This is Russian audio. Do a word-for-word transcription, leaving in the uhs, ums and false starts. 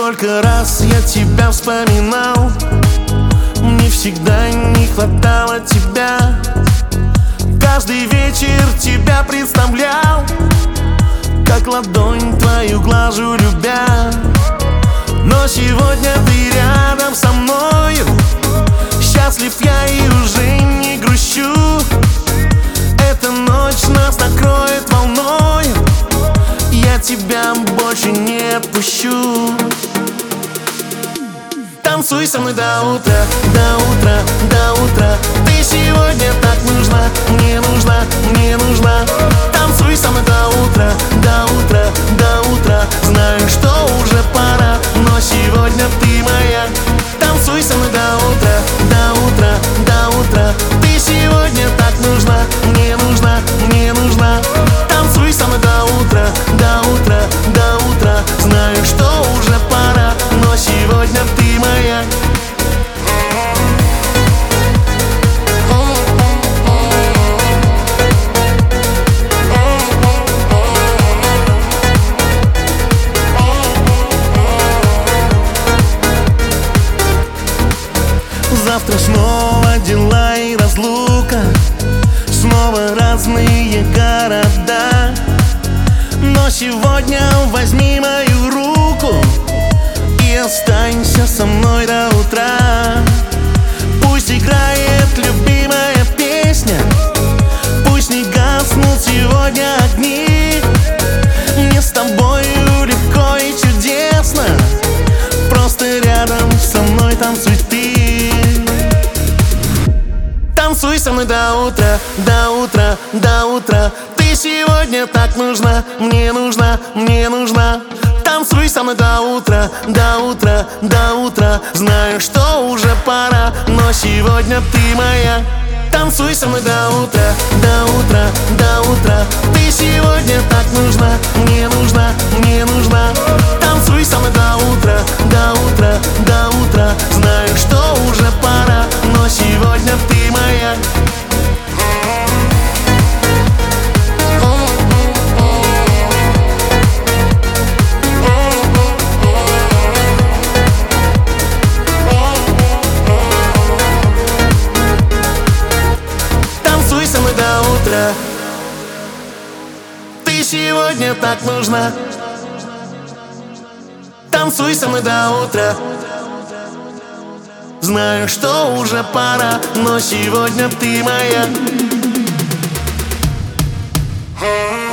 Сколько раз я тебя вспоминал, мне всегда не хватало тебя. Каждый вечер тебя представлял, как ладонь твою глажу, любя. Но сегодня ты рядом со мною, счастлив я и уже не грущу. Эта ночь нас накроет волною, я тебя больше не отпущу. Танцуй со мной до утра, до утра, до утра. Ты сегодня так нужна, мне нужна, мне нужна. Танцуй со мной до утра, до утра, до утра. Знаю, что уже пора, но сегодня ты моя. Танцуй со мной до утра, до утра, до утра. Ты сегодня так нужна, мне нужна, мне нужна. Танцуй со мной до утра, до утра, до утра. Знаю, что уже пора, но сегодня ты моя. Завтра снова дела и разлука, снова разные города. Но сегодня возьми мою руку и останься со мной до утра. Пусть играет любимая песня, пусть не гаснут сегодня огни. Мне с тобою легко и чудесно, просто рядом со мной танцуй ты. Танцуй со мной до утра, до утра, до утра. Ты сегодня так нужна, мне нужна, мне нужна. Танцуй со мной до утра, до утра, до утра. Знаю, что уже пора, но сегодня ты моя. Танцуй со мной до утра, до утра, до утра. Ты сегодня так нужна, мне нужна, мне нужна. Танцуй со мной до утра, до утра, до утра. Знаю, что уже пора, но сегодня ты моя. Танцуй со мной до утра. Ты сегодня так нужна. Танцуй со мной до утра. Знаю, что уже пора, но сегодня ты моя.